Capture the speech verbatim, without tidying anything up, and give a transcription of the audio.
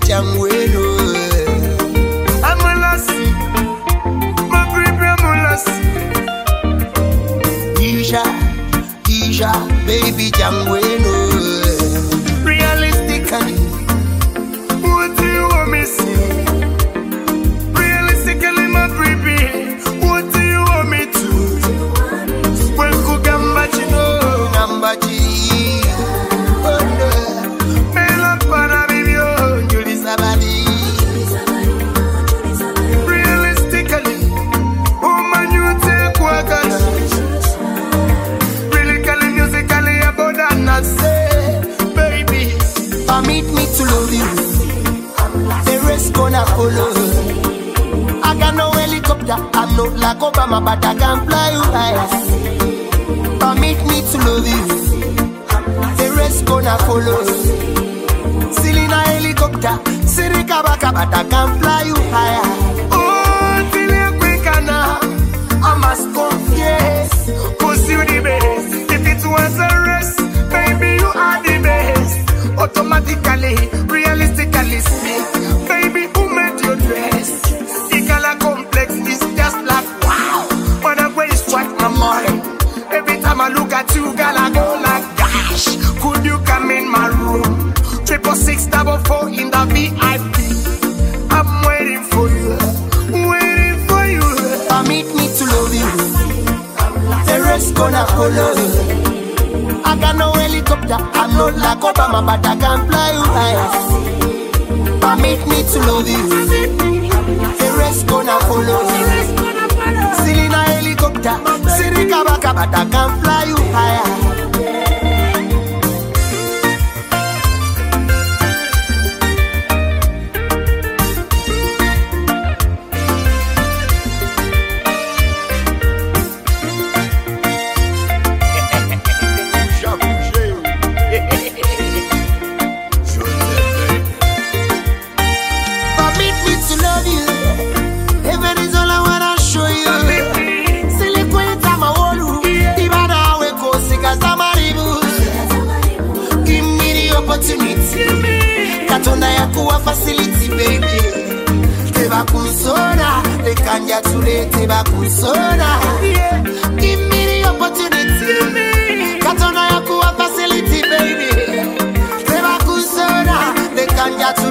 Jangweno. I'm a lassie, my baby, I'm a lassie. Isha, Isha, baby Jangweno. Realistically, what do you want me to say? Realistically, my baby, what do you want me to? When Kugamba Chino, Number G. Mela Pana Vivio, Julie Sabadi. Realistically, oh man, you take Wakana. Realistically, musically, about that, not say, baby. Permit me to love you. The rest gonna follow. I got no helicopter. I'm not like Obama, but I can fly you high. Permit me to love you. The rest gonna follow. Still in a helicopter. Sirika baka, but I can fly you higher. Oh, till you're quicker now, I must confess, cause you the best. If it was a rest, baby, you are the best. Automatically, realistically speak, baby, who made your dress? The color complex is just like wow. When I go strike my mind, every time I look at you, girl, I go like gosh. Could you come in my room? Triple six double four in the V I P. I'm waiting for you, waiting for you. Permit me to love you. The rest gonna follow. I got no helicopter. I'm not like Obama, but I can fly you high. Permit me to love you. The rest gonna follow. Still in a helicopter. Sirika baka, but I can fly you higher. Katona ya kuwa facility baby. Teba kusona, the kanja tule teba kusona. Give me the opportunity. Katona ya kuwa facility baby. Teba kusona, the kanja